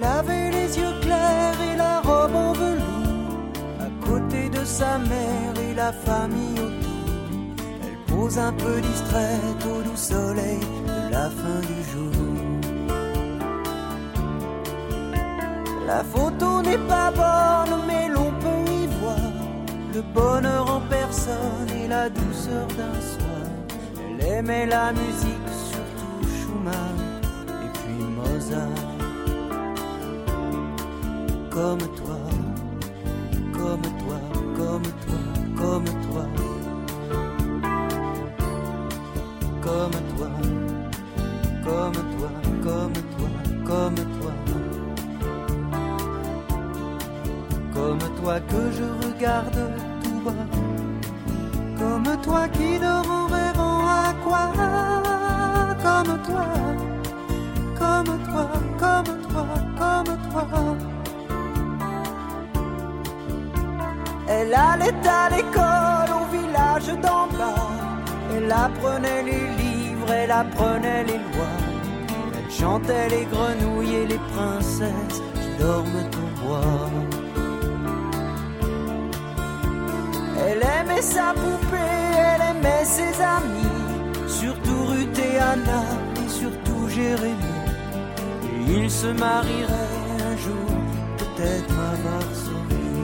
Elle avait les yeux clairs et la robe en velours, à côté de sa mère et la famille autour. Elle pose un peu distraite au doux soleil de la fin du jour. La photo n'est pas bonne, mais l'on peut y voir le bonheur en personne et la douceur d'un soir. Elle aimait la musique, surtout Schumann et puis Mozart. Comme toi, comme toi, comme toi, comme toi, comme toi, comme toi, comme toi, comme toi, comme toi que je regarde tout bas, comme toi qui dort en rêvant à quoi, comme toi, comme toi, comme toi, comme toi. Elle allait à l'école au village d'en bas. Elle apprenait les livres, elle apprenait les lois. Elle chantait les grenouilles et les princesses qui dorment au bois. Elle aimait sa poupée, elle aimait ses amis, surtout Ruth et Anna et surtout Jérémie. Et ils se marieraient un jour, peut-être à Varsovie.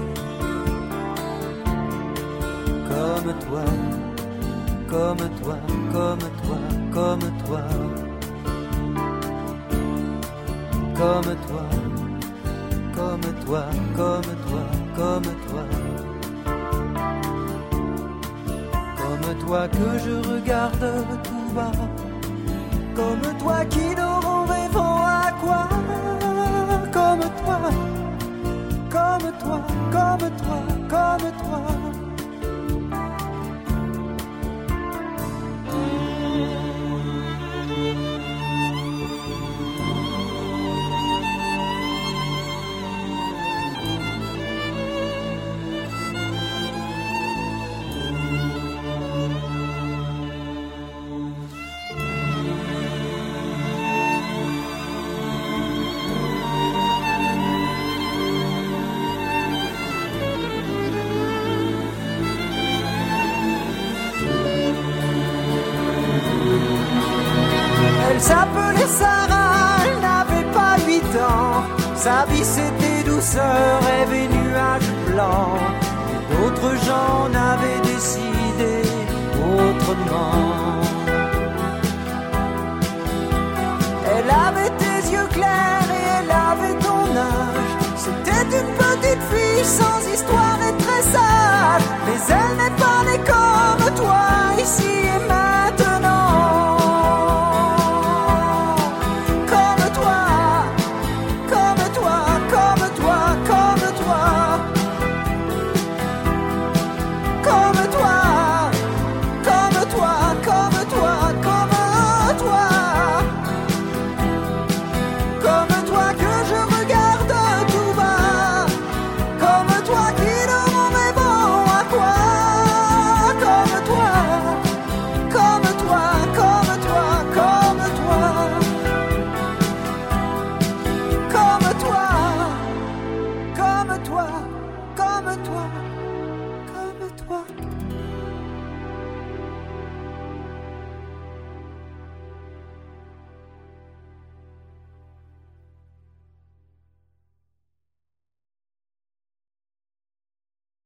Comme toi, comme toi, comme toi, comme toi, comme toi, comme toi, comme toi, comme toi, comme toi que je regarde tout bas, comme toi qui dort en rêvant à quoi, comme toi, comme toi, comme toi, comme toi. Elle s'appelait Sarah, elle n'avait pas 8 ans. Sa vie c'était douceur, rêve et nuages blancs. Et d'autres gens n'avaient décidé autrement. Elle avait tes yeux clairs et elle avait ton âge. C'était une petite fille sans histoire et très sage. Mais elle n'est pas née comme toi, ici et maintenant. Comme toi,